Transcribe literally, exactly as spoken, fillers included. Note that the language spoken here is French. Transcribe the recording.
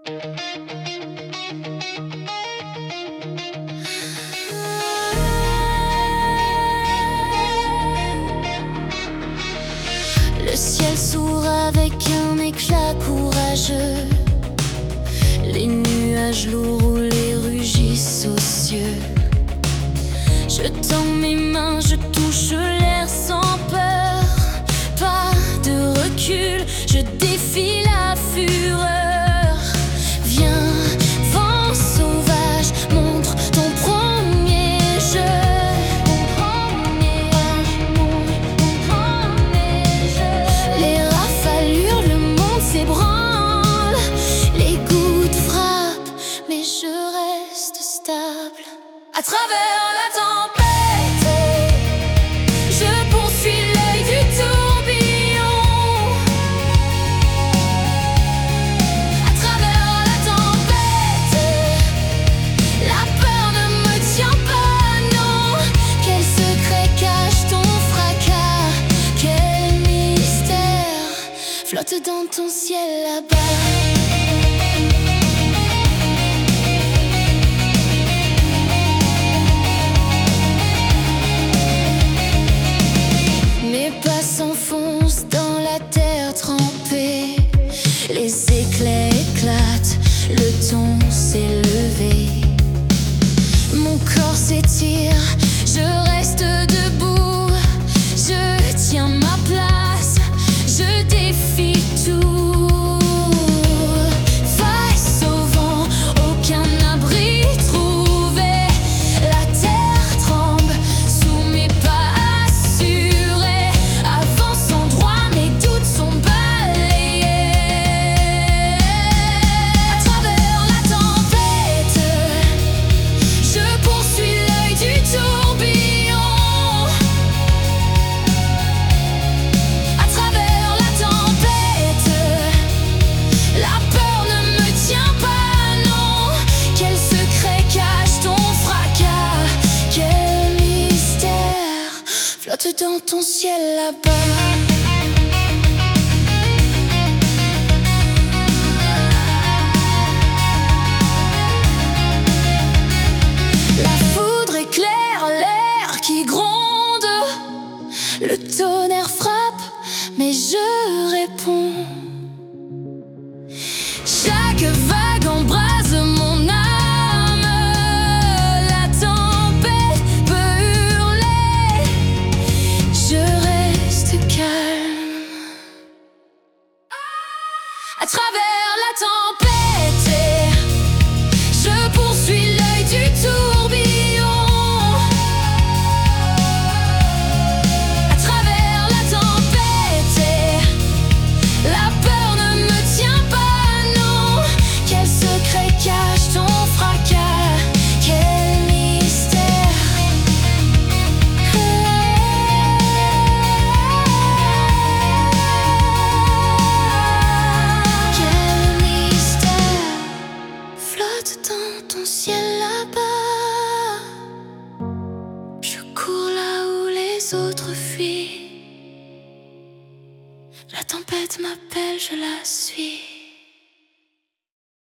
Le ciel s'ouvre avec un éclat courageux. Les nuages lourds roulent et rugissent aux cieux. Je tends mes mains, je touche l'air sans peur. Pas de recul, je défie la fureur. Viens, vent sauvage, montre ton premier jeu. Mon premier, mon, mon premier jeu. Les rafales hurlent, le monde s'ébranle. Les gouttes frappent, mais je reste stable. À travers la tempête, je poursuis l'œil du tourbillon. À travers la tempête, la peur ne me tient pas, non. Quel secret cache ton fracas? Quel mystère flotte dans ton ciel là-bas? S'enfonce dans la terre trempée. Les éclairs éclatent, le ton s'est levé. Mon corps s'étire, je reste debout. Je tiens ma place, je défie tout. Face au vent, aucun abri trouvé. La terre tremble sous mes pas. Dans ton ciel là-bas. La foudre éclaire l'air qui gronde. Le tonnerre frappe, mais je réponds. Chaque vague embrase mon âme. À travers la tempête, je poursuis l'œil du tourbillon. À travers la tempête, la peur ne me tient pas, non. Quel secret cache ton fracas? Quel mystère. Dans ton ciel là-bas, je cours là où les autres fuient. La tempête m'appelle, je la suis.